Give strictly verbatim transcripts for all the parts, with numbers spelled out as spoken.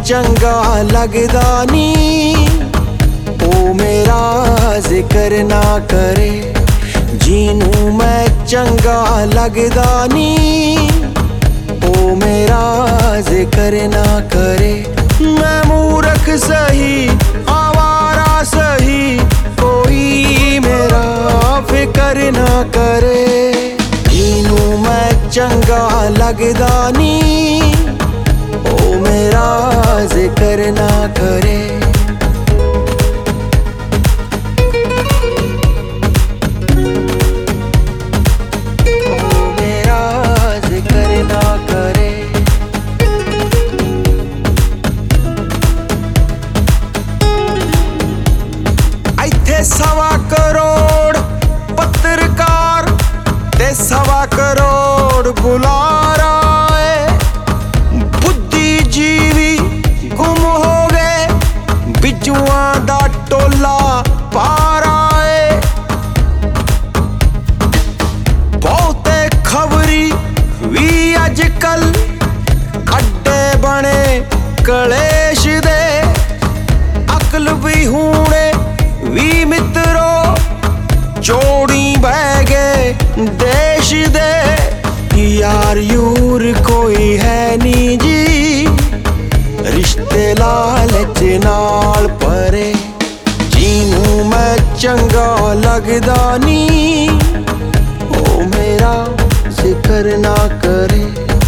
चंगा लगदा नी, ओ मेरा जिक्र ना करे। जीनू मैं चंगा लगदा नी, ओ मेरा जिक्र ना करे। मैं मूर्ख सही आवारा सही, कोई मेरा फिक्र ना करे। जीनू मैं चंगा लगदा नी, ओ मेरा जिक्र ना करे। सवा करोड़ पत्रकार ते सवा करोड़ बुलारा है। बुद्धिजीवी गुम हो गए, बिजुआ दा टोला पारा है। बहुते खबरी भी अजकल अड्डे बने कलेश दे। अकल भी हुणे वी मित्रो चोड़ी बह गए देश दे। यार यूर कोई है नी जी, रिश्ते लालच नाल परे। जीनू मैं चंगा लगदा नी, ओ मेरा जिक्र ना करे।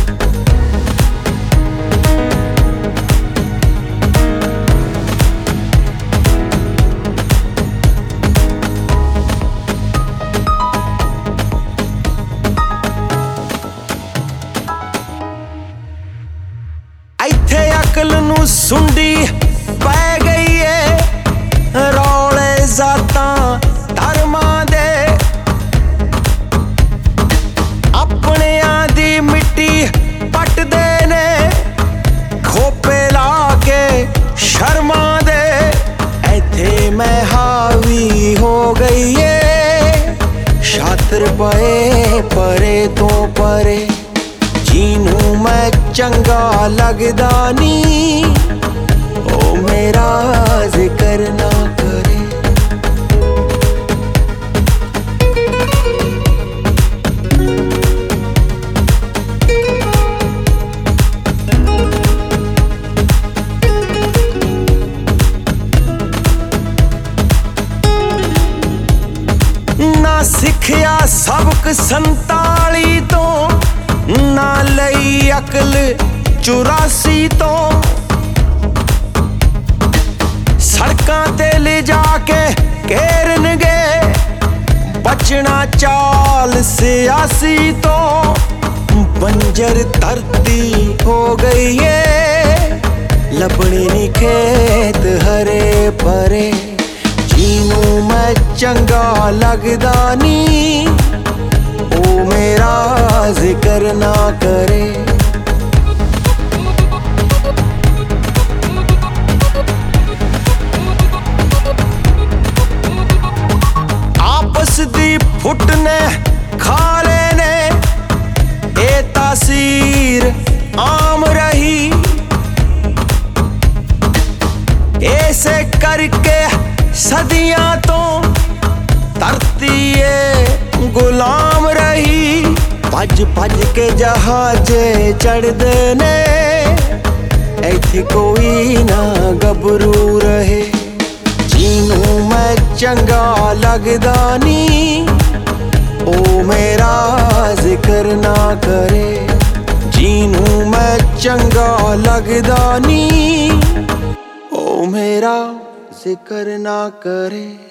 इत्थे अकल नू सुंडी पै गई है, रौले जातां धर्मां दे। अपनियां दी मिट्टी पटदे ने, खोपे ला के शर्मां दे। इत्थे मैं हावी हो गई है, शातिर पए परे तो परे। जीनू मैं चंगा लगदा नी, ओ मेरा जिक्र ना करे। ना सिखिया सबक संताली तो, ना लई अकल चुरासी तो। सड़कां ते ले जाके घेरनगे, बचना चाल सियासी तो। बंजर धरती हो गई है, लबने नी खेत हरे भरे। जीनू मैं चंगा लगदा नी, ओ मेरा जिक्र ना करे। आपस दी फुट ने खा लेने, ए तासीर आम रही। ऐसे करके सदियां तो धरती गुलाम रही। भज भज के जहाजे चढ़दे ने, ऐथे कोई ना गबरू रहे। जीनू मैं चंगा लगदा नी, ओ मेरा जिक्र ना करे। जीनू मैं चंगा लगदा नी, ओ मेरा जिक्र ना करे।